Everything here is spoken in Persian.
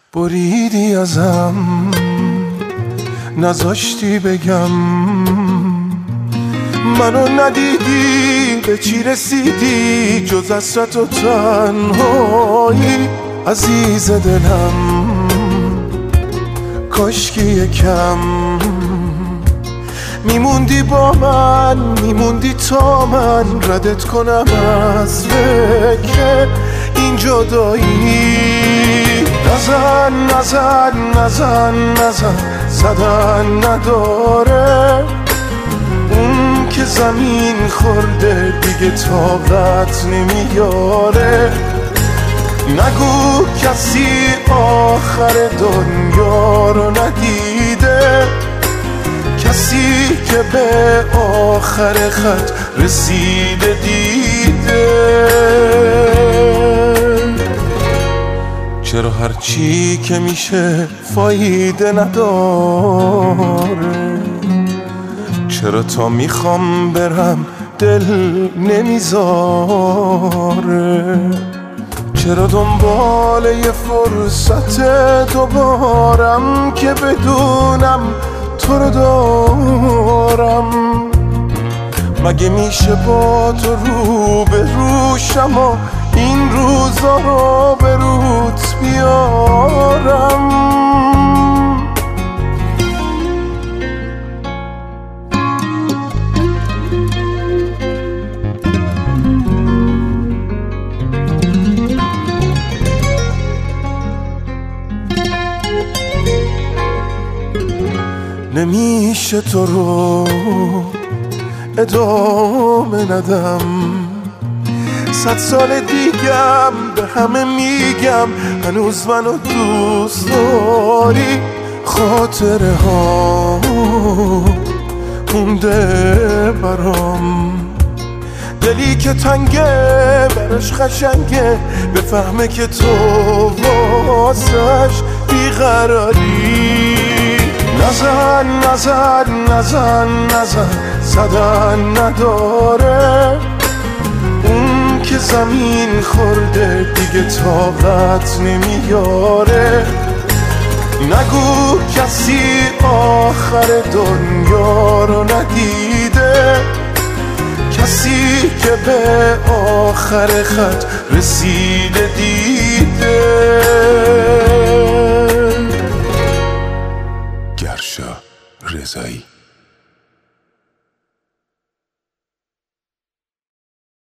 بریدی ازم، نذاشتی بگم، منو ندیدی به چی رسیدی جز حسرت و تنهایی. عزیز دلم کاشکی یکم میموندی با من، میموندی تا من ردت کنم از فکر این جدایی. نزن نزن نزن نزن، زدن نداره، اون که زمین خورده دیگه طاقت نمیاره. نگو کسی آخر دنیا رو ندیده، کسی که به آخر خط رسیده دیده. چرا هرچی که میشه فایده نداره؟ چرا تا میخوام برم دل نمیذاره؟ چرا دنبال یه فرصت دوبارم که بدونم تو رو دارم؟ مگه میشه با تو رو به روشم و این روزا رو به روت بیارم؟ نمیشه تو رو ادامه ندم، 100 سال دیگم به همه میگم هنوز منو دوست داری. خاطره ها مونده برام، دلی که تنگه برش قشنگه بفهمه که تو واسش بیقراری. نزن نزن نزن نزن، زدن نداره، اون که زمین خورده دیگه طاقت نمیاره. نگو کسی آخر دنیا رو ندیده، کسی که به آخر خط رسیده دیده. گرشا رضایی.